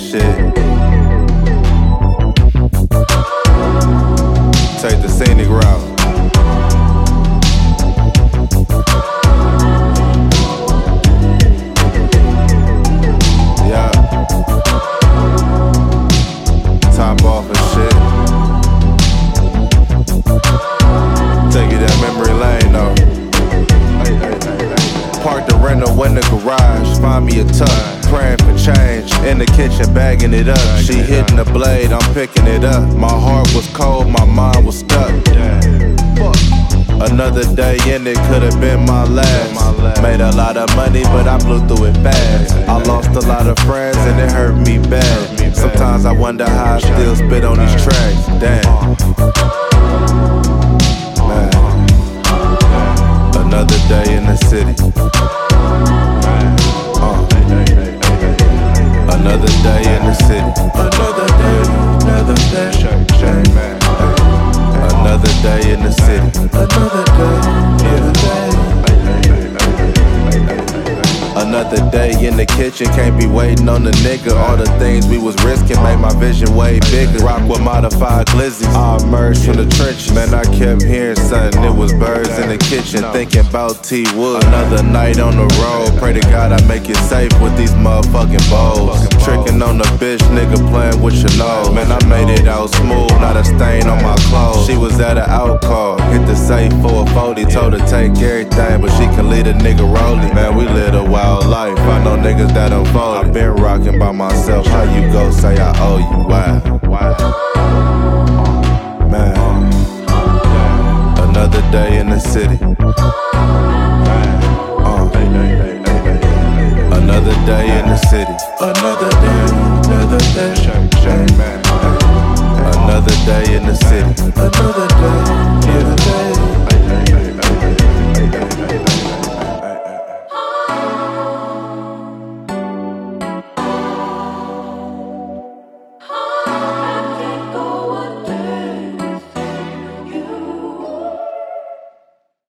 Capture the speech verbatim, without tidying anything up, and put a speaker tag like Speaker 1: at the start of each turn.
Speaker 1: shit. Take the scenic route. Yeah. Top off and shit. Take it down memory lane though. Park the rental in the garage, find me a tuck. Praying for change, in the kitchen bagging it up. She hitting the blade, I'm picking it up. My heart was cold, my mind was stuck. Another day in it could've been my last. Made a lot of money, but I blew through it fast. I lost a lot of friends and it hurt me bad. Sometimes I wonder how I still spit on these tracks. Damn. Man. Another day in the city. Uh. Another day in the city. Another day, another day. Another day in the city. Another day, another day. Another day in the kitchen, can't be waiting on the nigga. All the things we was risking made my vision way bigger. Rock with modified glizzies, I emerged from the trenches. Man, I kept hearing something, it was birds in the kitchen. Thinking about T-Wood, another night on the road. Pray to God I make it safe with these motherfucking bowls. Tricking on the bitch, nigga playing with your nose. Man, I made it out smooth, not a stain on my clothes. She was at an out call, hit the safe for a forty. Told her take everything, but she can lead a nigga rolling. Man, we live a wild life, I know niggas that unfold. I been rocking by myself, how you go say I owe you? Why? Man, another day in the city. Uh, another day in the city. Another day, another day. Another day in the city. Another day, another day.